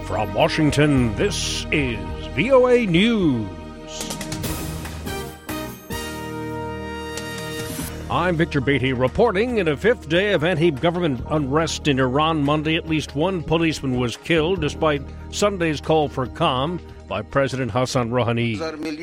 From Washington, this is VOA News. I'm Victor Beatty reporting. In a fifth day of anti-government unrest in Iran Monday, at least one policeman was killed despite Sunday's call for calm by President Hassan Rouhani.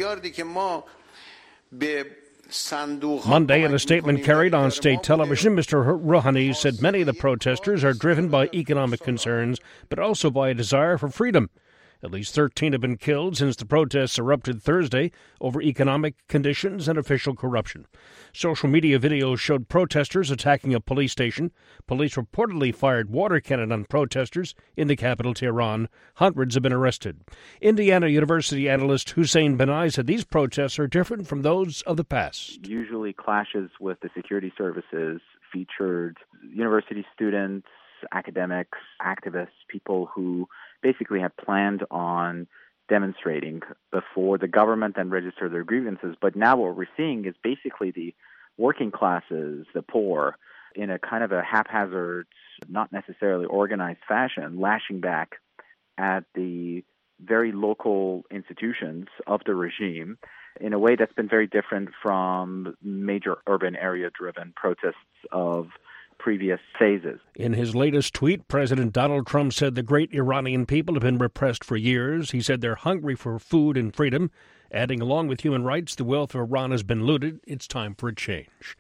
Monday, in a statement carried on state television, Mr. Rouhani said many of the protesters are driven by economic concerns, but also by a desire for freedom. At least 13 have been killed since the protests erupted Thursday over economic conditions and official corruption. Social media videos showed protesters attacking a police station. Police reportedly fired water cannon on protesters in the capital, Tehran. Hundreds have been arrested. Indiana University analyst Hussein Benai said these protests are different from those of the past. Usually clashes with the security services featured university students, academics, activists, people who basically had planned on demonstrating before the government and register their grievances. But now what we're seeing is basically the working classes, the poor, in a kind of a haphazard, not necessarily organized fashion, lashing back at the very local institutions of the regime in a way that's been very different from major urban area-driven protests of previous phases. In his latest tweet, President Donald Trump said the great Iranian people have been repressed for years. He said they're hungry for food and freedom, adding, along with human rights, the wealth of Iran has been looted. It's time for a change.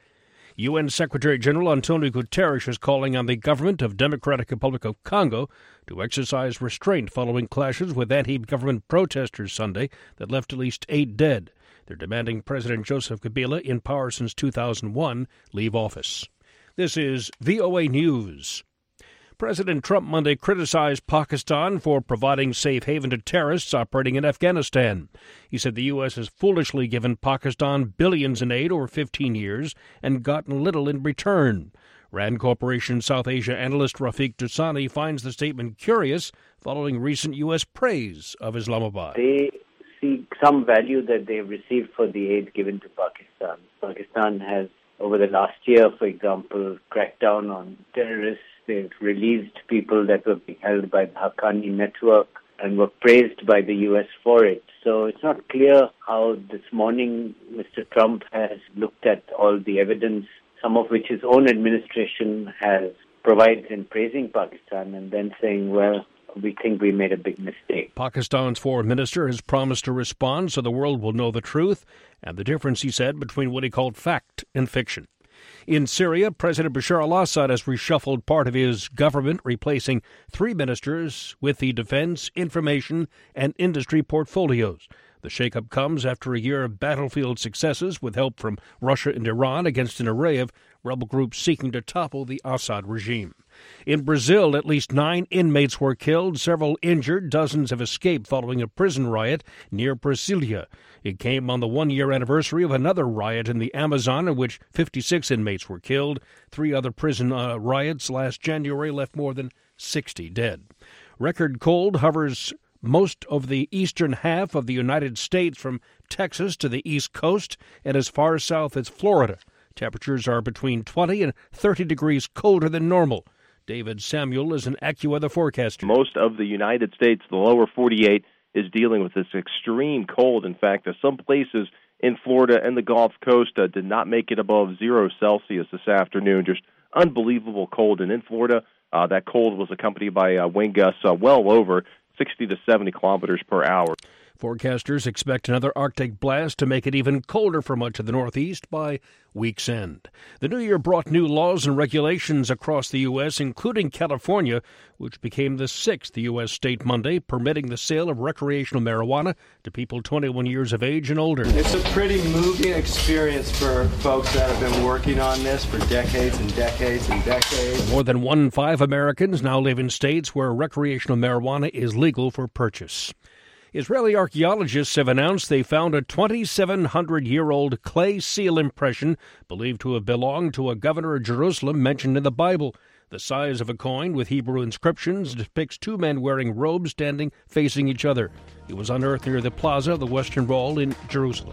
UN Secretary General Antonio Guterres is calling on the government of Democratic Republic of Congo to exercise restraint following clashes with anti-government protesters Sunday that left at least 8 dead. They're demanding President Joseph Kabila, in power since 2001, leave office. This is VOA News. President Trump Monday criticized Pakistan for providing safe haven to terrorists operating in Afghanistan. He said the U.S. has foolishly given Pakistan billions in aid over 15 years and gotten little in return. Rand Corporation South Asia analyst Rafiq Dusani finds the statement curious following recent U.S. praise of Islamabad. They see some value that they've received for the aid given to Pakistan. Pakistan has, over the last year, for example, cracked down on terrorists. They've released people that were being held by the Haqqani network and were praised by the U.S. for it. So it's not clear how this morning Mr. Trump has looked at all the evidence, some of which his own administration has provided in praising Pakistan, and then saying, well, we think we made a big mistake. Pakistan's foreign minister has promised to respond so the world will know the truth and the difference, he said, between what he called fact and fiction. In Syria, President Bashar al-Assad has reshuffled part of his government, replacing 3 ministers with the defense, information, and industry portfolios. The shakeup comes after a year of battlefield successes with help from Russia and Iran against an array of rebel groups seeking to topple the Assad regime. In Brazil, at least 9 inmates were killed, several injured, dozens have escaped following a prison riot near Brasilia. It came on the 1-year anniversary of another riot in the Amazon in which 56 inmates were killed. 3 other prison riots last January left more than 60 dead. Record cold hovers most of the eastern half of the United States from Texas to the East Coast and as far south as Florida. Temperatures are between 20 and 30 degrees colder than normal. David Samuel is an AccuWeather forecaster. Most of the United States, the lower 48, is dealing with this extreme cold. In fact, some places in Florida and the Gulf Coast did not make it above 0 Celsius this afternoon. Just unbelievable cold. And in Florida, that cold was accompanied by wind gusts well over 60 to 70 kilometers per hour. Forecasters expect another Arctic blast to make it even colder for much of the Northeast by week's end. The new year brought new laws and regulations across the U.S., including California, which became the 6th U.S. state Monday, permitting the sale of recreational marijuana to people 21 years of age and older. It's a pretty moving experience for folks that have been working on this for decades and decades and decades. More than 1 in 5 Americans now live in states where recreational marijuana is legal for purchase. Israeli archaeologists have announced they found a 2,700-year-old clay seal impression believed to have belonged to a governor of Jerusalem mentioned in the Bible. The size of a coin with Hebrew inscriptions depicts 2 men wearing robes standing facing each other. It was unearthed near the Plaza of the Western Wall in Jerusalem.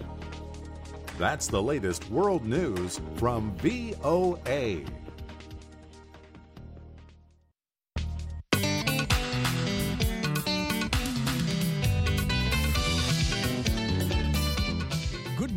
That's the latest world news from VOA.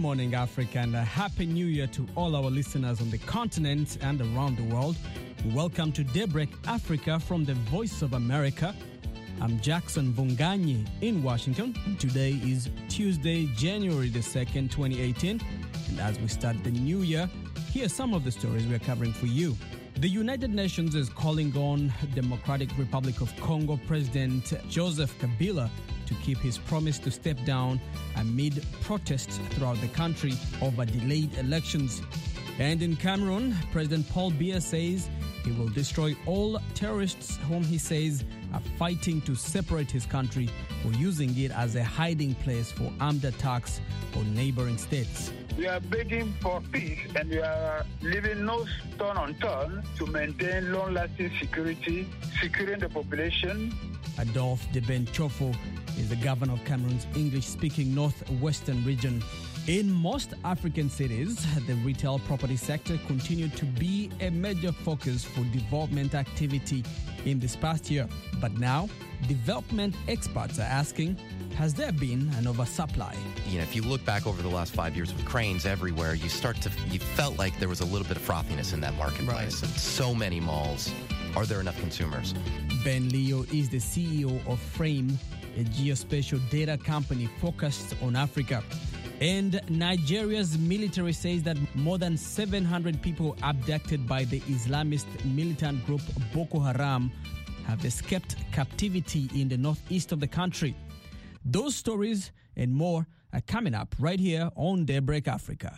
morning, Africa, and a Happy New Year to all our listeners on the continent and around the world. Welcome to Daybreak Africa from the Voice of America. I'm Jackson Vunganyi in Washington. Today is Tuesday, January the 2nd, 2018. And as we start the new year, here are some of the stories we are covering for you. The United Nations is calling on Democratic Republic of Congo President Joseph Kabila to keep his promise to step down amid protests throughout the country over delayed elections. And in Cameroon, President Paul Biya says he will destroy all terrorists whom he says are fighting to separate his country or using it as a hiding place for armed attacks on neighboring states. We are begging for peace and we are leaving no stone unturned to maintain long-lasting security, securing the population. Adolphe de Ben-Chofo is the governor of Cameroon's English-speaking northwestern region. In most African cities, the retail property sector continued to be a major focus for development activity in this past year. But now, development experts are asking, has there been an oversupply? If you look back over the last 5 years with cranes everywhere, you felt like there was a little bit of frothiness in that marketplace. Right. And so many malls. Are there enough consumers? Ben Leo is the CEO of Frame, a geospatial data company focused on Africa. And Nigeria's military says that more than 700 people abducted by the Islamist militant group Boko Haram have escaped captivity in the northeast of the country. Those stories and more are coming up right here on Daybreak Africa.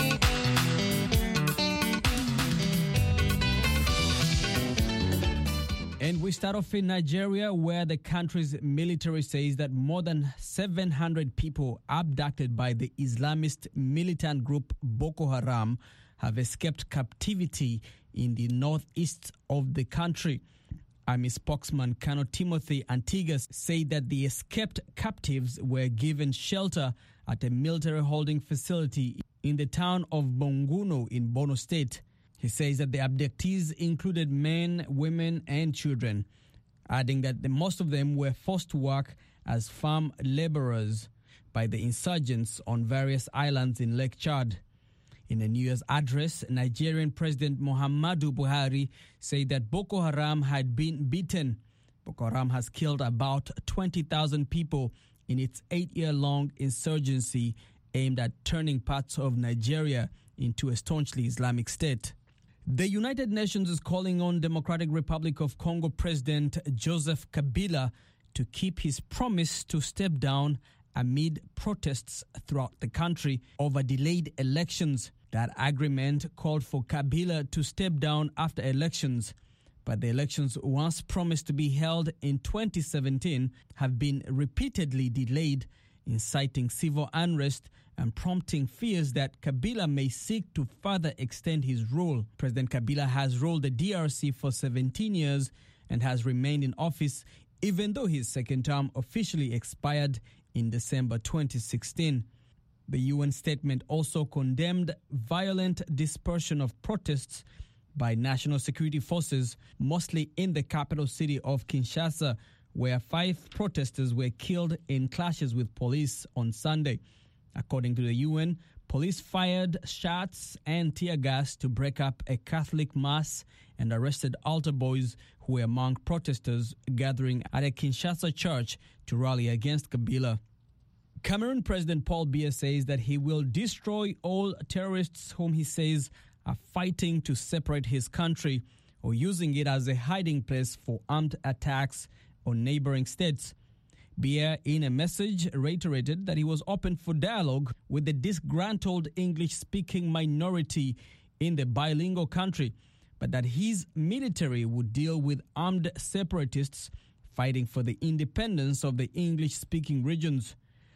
And we start off in Nigeria, where the country's military says that more than 700 people abducted by the Islamist militant group Boko Haram have escaped captivity in the northeast of the country. Army spokesman Colonel Timothy Antigas said that the escaped captives were given shelter at a military holding facility in the town of Bonguno in Borno State. He says that the abductees included men, women, and children, adding that most of them were forced to work as farm laborers by the insurgents on various islands in Lake Chad. In a New Year's address, Nigerian President Muhammadu Buhari said that Boko Haram had been beaten. Boko Haram has killed about 20,000 people in its 8-year-long insurgency aimed at turning parts of Nigeria into a staunchly Islamic state. The United Nations is calling on Democratic Republic of Congo President Joseph Kabila to keep his promise to step down amid protests throughout the country over delayed elections. That agreement called for Kabila to step down after elections, but the elections once promised to be held in 2017 have been repeatedly delayed, inciting civil unrest and prompting fears that Kabila may seek to further extend his rule. President Kabila has ruled the DRC for 17 years and has remained in office even though his second term officially expired in December 2016. The UN statement also condemned violent dispersion of protests by national security forces, mostly in the capital city of Kinshasa, where 5 protesters were killed in clashes with police on Sunday. According to the UN, police fired shots and tear gas to break up a Catholic mass and arrested altar boys who were among protesters gathering at a Kinshasa church to rally against Kabila. Cameroon President Paul Biya says that he will destroy all terrorists whom he says are fighting to separate his country or using it as a hiding place for armed attacks on neighboring states. Biya, in a message, reiterated that he was open for dialogue with the disgruntled English-speaking minority in the bilingual country, but that his military would deal with armed separatists fighting for the independence of the English-speaking regions.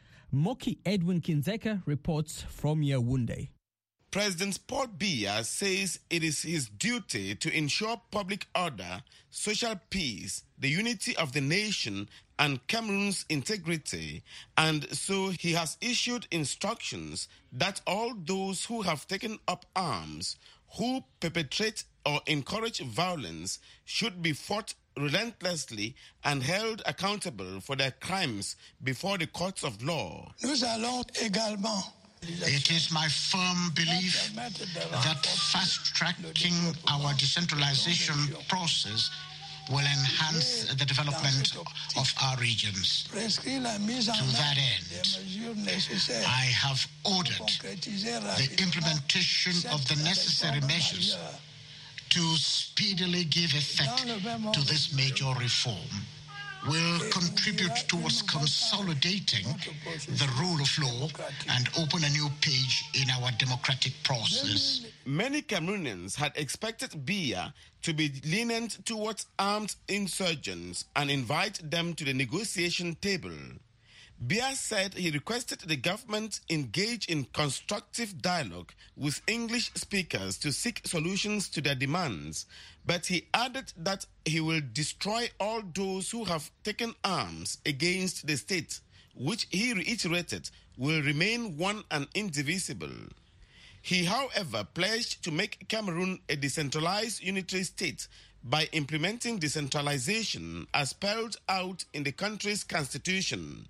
Moki Edwin Kinzeka reports from Yaoundé. President Paul Biya says it is his duty to ensure public order, social peace, the unity of the nation, and Cameroon's integrity, and so he has issued instructions that all those who have taken up arms, who perpetrate or encourage violence, should be fought relentlessly and held accountable for their crimes before the courts of law. Nous allons également It is my firm belief that fast-tracking our decentralization process will enhance the development of our regions. To that end, I have ordered the implementation of the necessary measures to speedily give effect to this major reform. Will contribute towards consolidating the rule of law and open a new page in our democratic process. Many Cameroonians had expected Biya to be lenient towards armed insurgents and invite them to the negotiation table. Biya said he requested the government engage in constructive dialogue with English speakers to seek solutions to their demands, but he added that he will destroy all those who have taken arms against the state, which he reiterated will remain one and indivisible. He, however, pledged to make Cameroon a decentralized unitary state by implementing decentralization as spelled out in the country's constitution.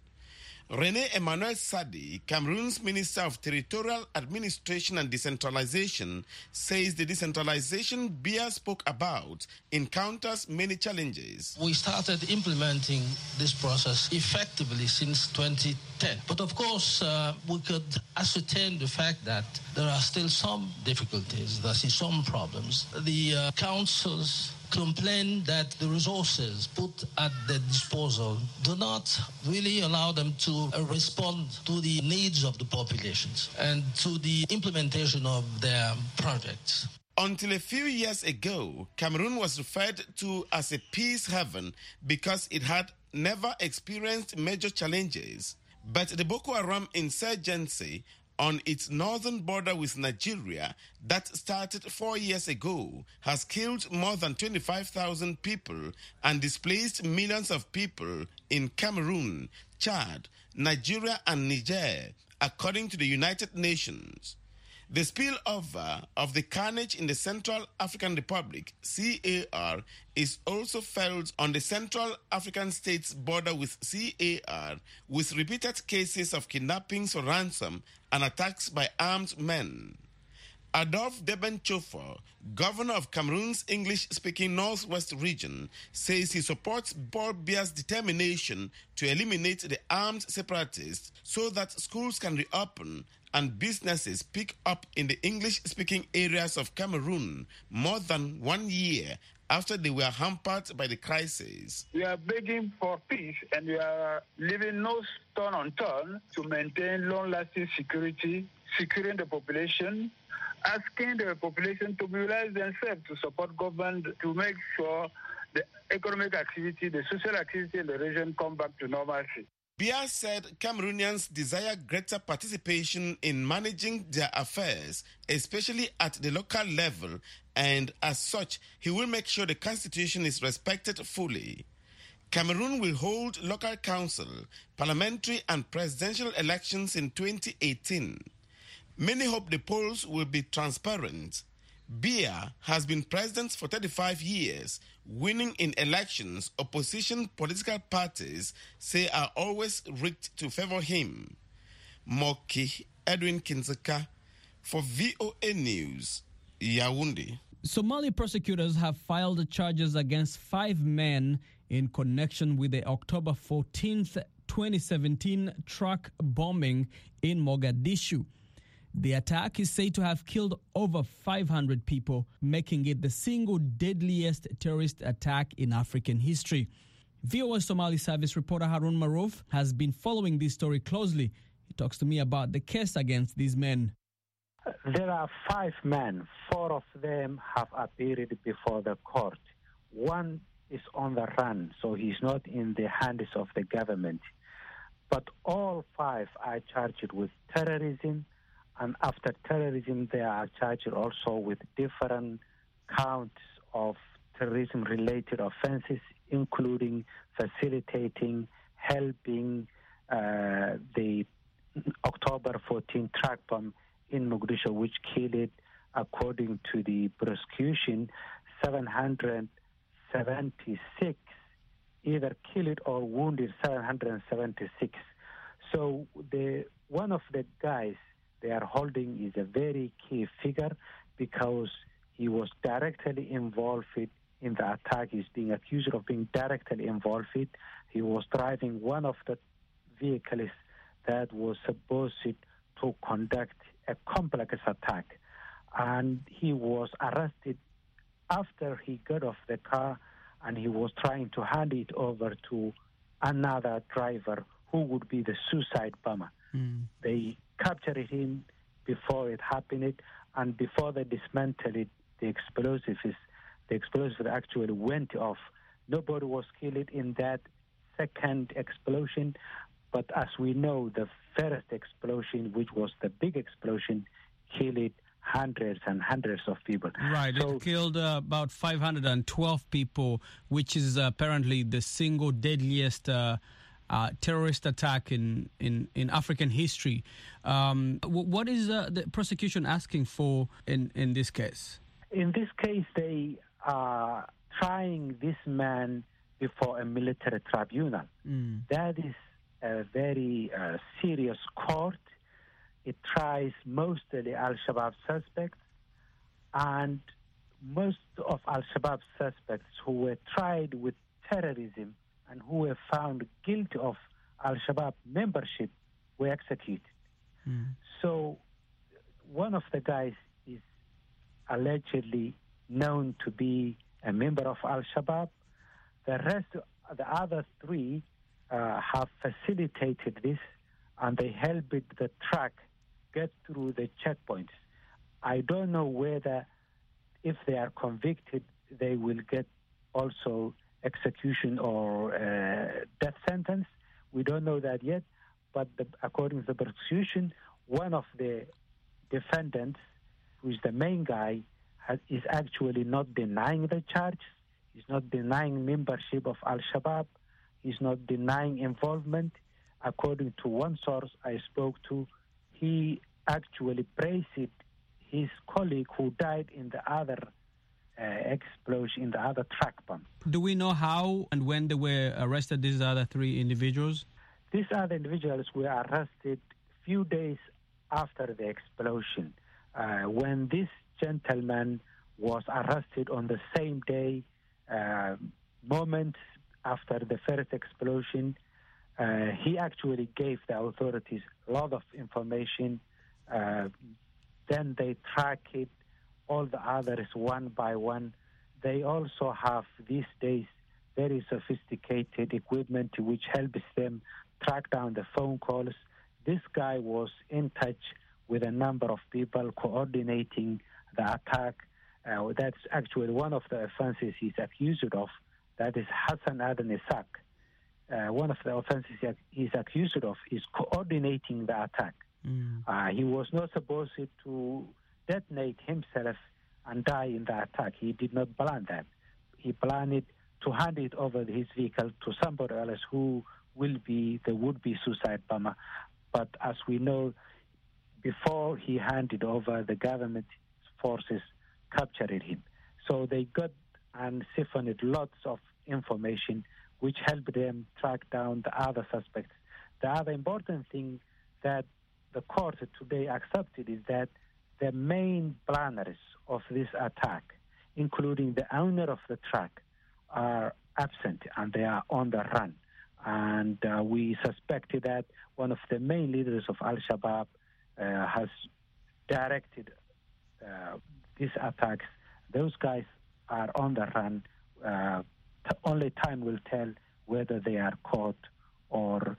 René Emmanuel Sadi, Cameroon's Minister of Territorial Administration and Decentralization, says the decentralization Biya spoke about encounters many challenges. We started implementing this process effectively since 2010. But of course, we could ascertain the fact that there are still some difficulties, there are some problems. The councils complain that the resources put at their disposal do not really allow them to respond to the needs of the populations and to the implementation of their projects. Until a few years ago, Cameroon was referred to as a peace haven because it had never experienced major challenges. But the Boko Haram insurgency on its northern border with Nigeria that started 4 years ago has killed more than 25,000 people and displaced millions of people in Cameroon, Chad, Nigeria and Niger, according to the United Nations. The spillover of the carnage in the Central African Republic, CAR, is also felt on the Central African states border with CAR, with repeated cases of kidnappings for ransom and attacks by armed men. Adolphe Deben-Chofor, governor of Cameroon's English-speaking Northwest region, says he supports Paul Biya's determination to eliminate the armed separatists so that schools can reopen and businesses pick up in the English-speaking areas of Cameroon more than 1 year after they were hampered by the crisis. We are begging for peace and we are leaving no stone unturned to maintain long-lasting security, securing the population, asking the population to mobilize themselves to support government to make sure the economic activity, the social activity in the region come back to normalcy. Biya said Cameroonians desire greater participation in managing their affairs, especially at the local level, and as such, he will make sure the constitution is respected fully. Cameroon will hold local council, parliamentary and presidential elections in 2018. Many hope the polls will be transparent. Biya has been president for 35 years, winning in elections opposition political parties say are always rigged to favor him. Moki Edwin Kinzeka for VOA News, Yaoundé. Somali prosecutors have filed charges against 5 men in connection with the October 14th, 2017 truck bombing in Mogadishu. The attack is said to have killed over 500 people, making it the single deadliest terrorist attack in African history. VOA Somali Service reporter Harun Maruf has been following this story closely. He talks to me about the case against these men. There are 5 men. 4 of them have appeared before the court. One is on the run, so he's not in the hands of the government. But all 5 are charged with terrorism, and after terrorism, they are charged also with different counts of terrorism-related offenses, including facilitating, helping the October 14 truck bomb in Mogadishu, which killed, according to the prosecution, 776, either killed or wounded 776. So one of the guys they are holding is a very key figure because he was directly involved in the attack. He's being accused of being directly involved. He was driving one of the vehicles that was supposed to conduct a complex attack. And he was arrested after he got off the car, and he was trying to hand it over to another driver who would be the suicide bomber. They captured him before it happened, and before they dismantled it, the explosives actually went off. Nobody was killed in that second explosion, but as we know, the first explosion, which was the big explosion, killed hundreds and hundreds of people. Right, so, it killed about 512 people, which is apparently the single deadliest terrorist attack in African history. What is the prosecution asking for in this case? In this case, they are trying this man before a military tribunal. That is a very serious court. It tries mostly Al-Shabaab suspects, and most of Al-Shabaab suspects who were tried with terrorism and who were found guilty of Al-Shabaab membership were executed. So one of the guys is allegedly known to be a member of Al-Shabaab. The other three have facilitated this, and they helped the truck get through the checkpoints. I don't know whether, if they are convicted, they will get also execution or death sentence. We don't know that yet, but according to the prosecution, one of the defendants, who is the main guy, is actually not denying the charge. He's not denying membership of Al-Shabaab. He's not denying involvement. According to one source I spoke to, he actually praised his colleague who died in the other explosion, in the other truck bomb. Do we know how and when they were arrested, these other three individuals? These other individuals were arrested a few days after the explosion. When this gentleman was arrested on the same day, moments after the first explosion, he actually gave the authorities a lot of information. Then they tracked all the others one by one. They also have these days very sophisticated equipment which helps them track down the phone calls. This guy was in touch with a number of people coordinating the attack. That's actually one of the offenses he's accused of. That is Hassan Aden Isak. One of the offenses he's accused of is coordinating the attack. He was not supposed to detonate himself and die in the attack. He did not plan that. He planned to hand it over his vehicle to somebody else who will be the would-be suicide bomber. But as we know, before he handed over, the government forces captured him. So they got and siphoned lots of information which helped them track down the other suspects. The other important thing that the court today accepted is that the main planners of this attack, including the owner of the truck, are absent and they are on the run. And we suspected that one of the main leaders of Al-Shabaab has directed these attacks. Those guys are on the run. Only time will tell whether they are caught or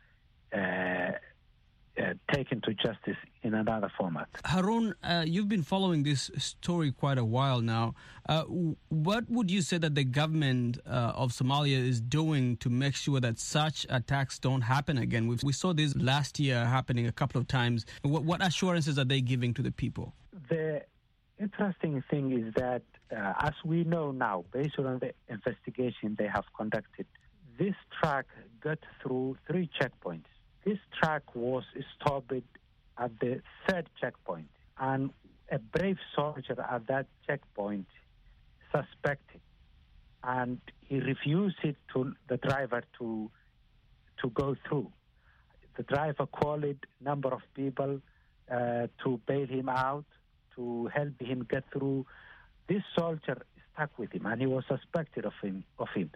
taken to justice in another format. Harun, you've been following this story quite a while now. What would you say that the government of Somalia is doing to make sure that such attacks don't happen again? We saw this last year happening a couple of times. What assurances are they giving to the people? The interesting thing is that, as we know now, based on the investigation they have conducted, this truck got through 3 checkpoints. This truck was stopped at the 3rd checkpoint, and a brave soldier at that checkpoint suspected, and he refused the driver to go through. The driver called a number of people to bail him out, to help him get through. This soldier stuck with him, and he was suspected of him.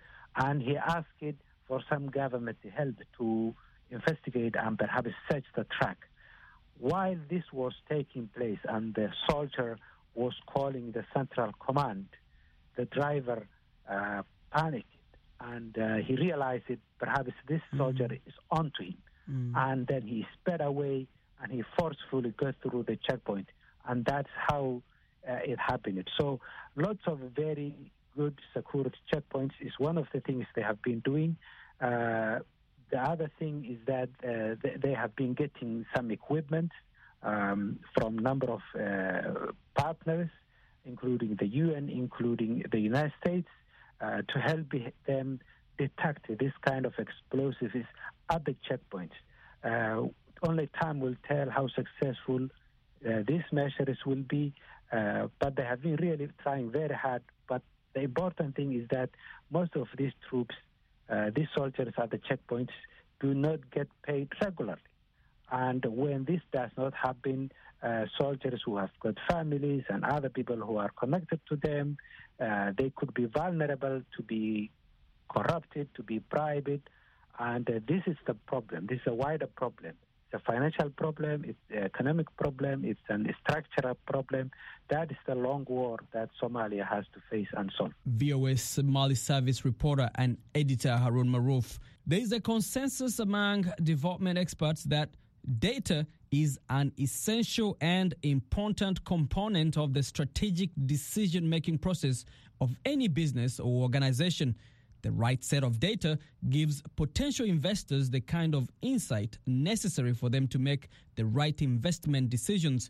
And he asked for some government help to investigate and perhaps search the track. While this was taking place and the soldier was calling the central command, the driver panicked, and he realized that perhaps this soldier is onto him. And then he sped away, and he forcefully got through the checkpoint. And that's how it happened. So lots of very good security checkpoints is one of the things they have been doing. The other thing is that they have been getting some equipment from a number of partners, including the UN, including the United States, to help them detect this kind of explosives at the checkpoints. Only time will tell how successful these measures will be, but they have been really trying very hard. But the important thing is that most of these troops, these soldiers at the checkpoints, do not get paid regularly. And when this does not happen, soldiers who have got families and other people who are connected to them, they could be vulnerable to be corrupted, to be bribed. And this is the problem. This is a wider problem. It's a financial problem, it's an economic problem, it's a structural problem. That is the long war that Somalia has to face and solve. VOA Somali service reporter and editor Harun Maruf. There is a consensus among development experts that data is an essential and important component of the strategic decision-making process of any business or organization. The right set of data gives potential investors the kind of insight necessary for them to make the right investment decisions.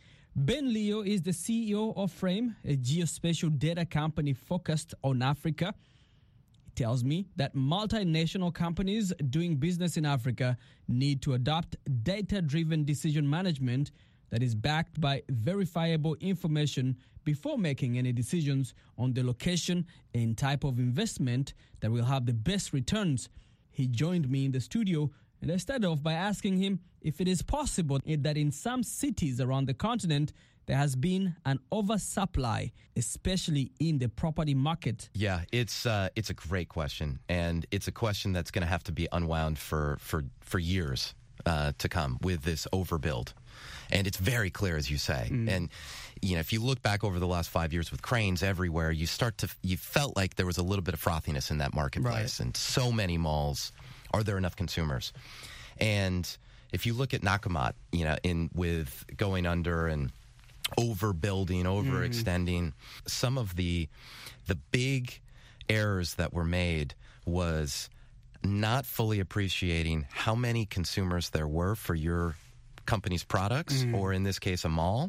Ben Leo is the CEO of Frame, a geospatial data company focused on Africa. He tells me that multinational companies doing business in Africa need to adopt data-driven decision management that is backed by verifiable information before making any decisions on the location and type of investment that will have the best returns. He joined me in the studio, and I started off by asking him if it is possible that in some cities around the continent there has been an oversupply, especially in the property market. Yeah, it's a great question, and it's a question that's going to have to be unwound for years to come with this overbuild. And it's very clear, as you say. And, you know, if you look back over the last 5 years with cranes everywhere, you felt like there was a little bit of frothiness in that marketplace. Right. And so many malls, are there enough consumers? And if you look at Nakumatt, you know, with going under and overbuilding, overextending, some of the big errors that were made was not fully appreciating how many consumers there were for your company's products, or in this case, a mall,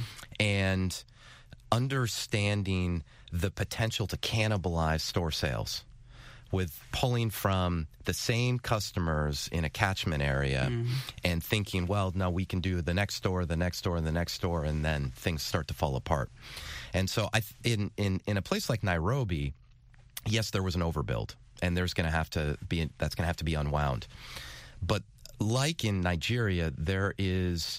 and understanding the potential to cannibalize store sales with pulling from the same customers in a catchment area and thinking, well, no, we can do the next store, the next store, and the next store, and then things start to fall apart. And so in a place like Nairobi, yes, there was an overbuild, and that's going to have to be unwound. But like in Nigeria, there is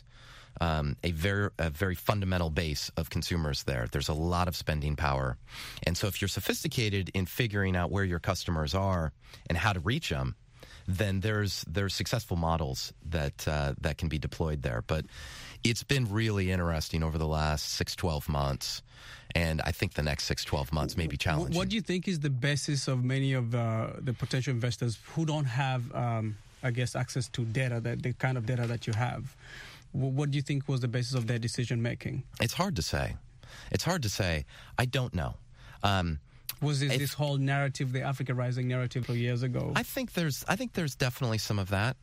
a very fundamental base of consumers there. There's a lot of spending power. And so if you're sophisticated in figuring out where your customers are and how to reach them, then there's successful models that can be deployed there. But it's been really interesting over the last 6-12 months. And I think the next 6-12 months may be challenging. What do you think is the basis of many of the potential investors who don't have access to data, the kind of data that you have? What do you think was the basis of their decision making? It's hard to say. I don't know. Was this whole narrative, the Africa Rising narrative, 2 years ago? I think there's definitely some of that.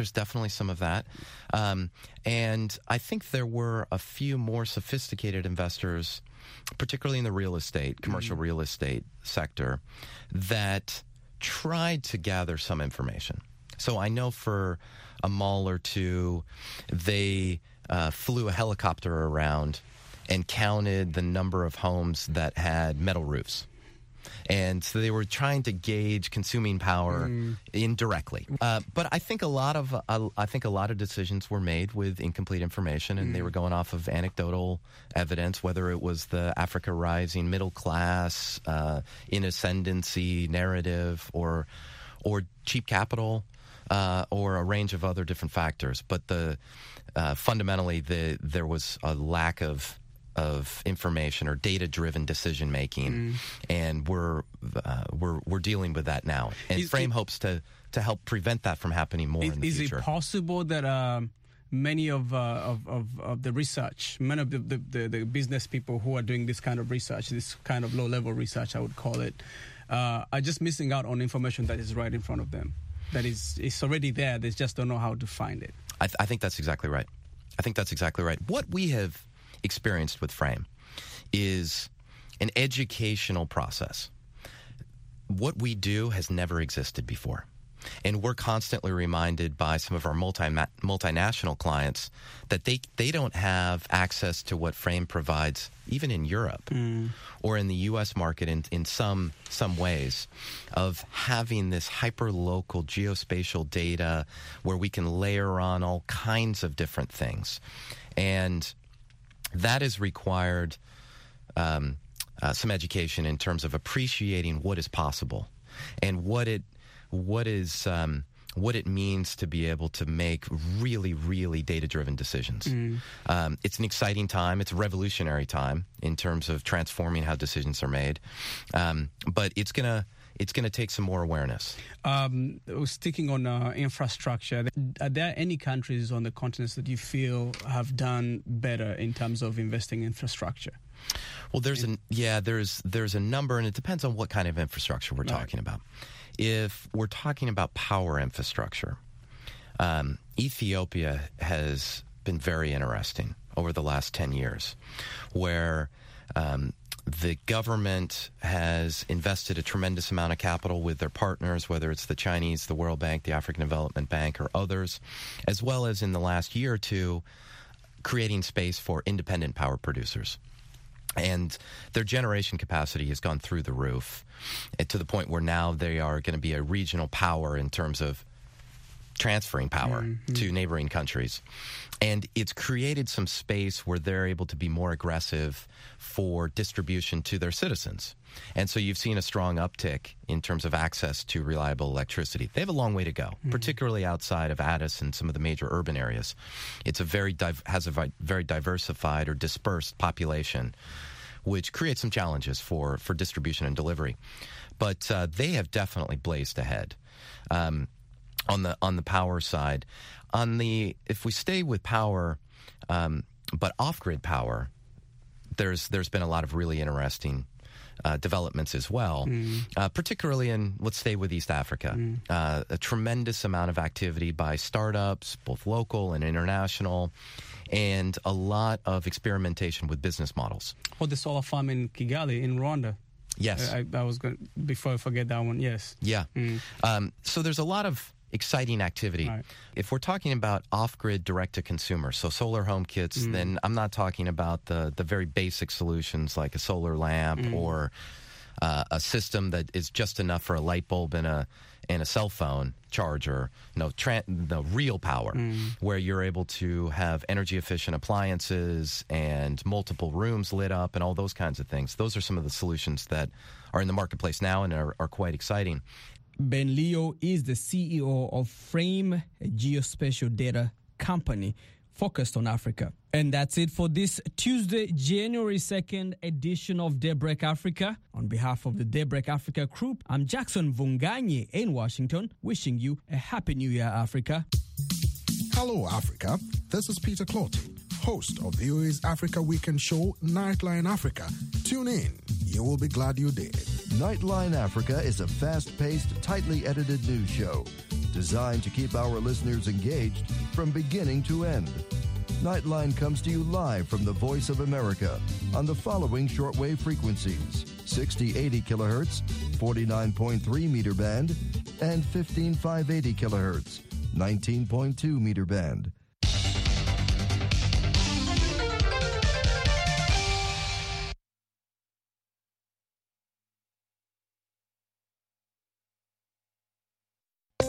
And I think there were a few more sophisticated investors, particularly in the real estate, commercial real estate sector, that tried to gather some information. So I know for a mall or two, they flew a helicopter around and counted the number of homes that had metal roofs. And so they were trying to gauge consuming power indirectly. But I think a lot of decisions were made with incomplete information, and they were going off of anecdotal evidence, whether it was the Africa Rising middle class in ascendancy narrative, or cheap capital, or a range of other different factors. But fundamentally, there was a lack of information or data-driven decision making, and we're dealing with that now. And Frame hopes to help prevent that from happening more in the future. Is it possible that many of the research, many of the business people who are doing this kind of research, this kind of low-level research, I would call it, are just missing out on information that is right in front of them? That it's already there. They just don't know how to find it. I think that's exactly right. What we have experienced with Frame is an educational process. What we do has never existed before. And we're constantly reminded by some of our multinational clients that they don't have access to what Frame provides, even in Europe or in the U.S. market in some ways, of having this hyper-local geospatial data where we can layer on all kinds of different things. And that has required some education in terms of appreciating what is possible and what it means to be able to make really, really data-driven decisions. It's an exciting time. It's a revolutionary time in terms of transforming how decisions are made. But it's gonna take some more awareness. Sticking on infrastructure, are there any countries on the continent that you feel have done better in terms of investing in infrastructure? Well, there's a number, and it depends on what kind of infrastructure we're talking about. If we're talking about power infrastructure, Ethiopia has been very interesting over the last 10 years, where the government has invested a tremendous amount of capital with their partners, whether it's the Chinese, the World Bank, the African Development Bank, or others, as well as in the last year or two, creating space for independent power producers. And their generation capacity has gone through the roof, to the point where now they are going to be a regional power in terms of transferring power to neighboring countries. And it's created some space where they're able to be more aggressive for distribution to their citizens. And so you've seen a strong uptick in terms of access to reliable electricity. They have a long way to go, particularly outside of Addis and some of the major urban areas. It's has a very diversified or dispersed population, which creates some challenges for distribution and delivery. But they have definitely blazed ahead. On the power side, if we stay with power, but off-grid power, there's been a lot of really interesting developments as well, particularly let's stay with East Africa. A tremendous amount of activity by startups, both local and international, and a lot of experimentation with business models. Or the solar farm in Kigali in Rwanda. Yes. I was going, before I forget that one, yes. Yeah. So there's a lot of exciting activity. Right. If we're talking about off-grid direct-to-consumer, so solar home kits, then I'm not talking about the very basic solutions like a solar lamp or a system that is just enough for a light bulb and a cell phone charger. No, real power, where you're able to have energy-efficient appliances and multiple rooms lit up and all those kinds of things. Those are some of the solutions that are in the marketplace now and are quite exciting. Ben Leo is the CEO of Frame, a geospatial data company focused on Africa. And that's it for this Tuesday, January 2nd edition of Daybreak Africa. On behalf of the Daybreak Africa group, I'm Jackson Vunganyi in Washington, wishing you a Happy New Year, Africa. Hello, Africa. This is Peter Clotty, host of VOA's Africa Weekend show, Nightline Africa. Tune in. You will be glad you did. Nightline Africa is a fast-paced, tightly edited news show designed to keep our listeners engaged from beginning to end. Nightline comes to you live from the Voice of America on the following shortwave frequencies: 6080 kilohertz, 49.3 meter band, and 15580 kilohertz, 19.2 meter band.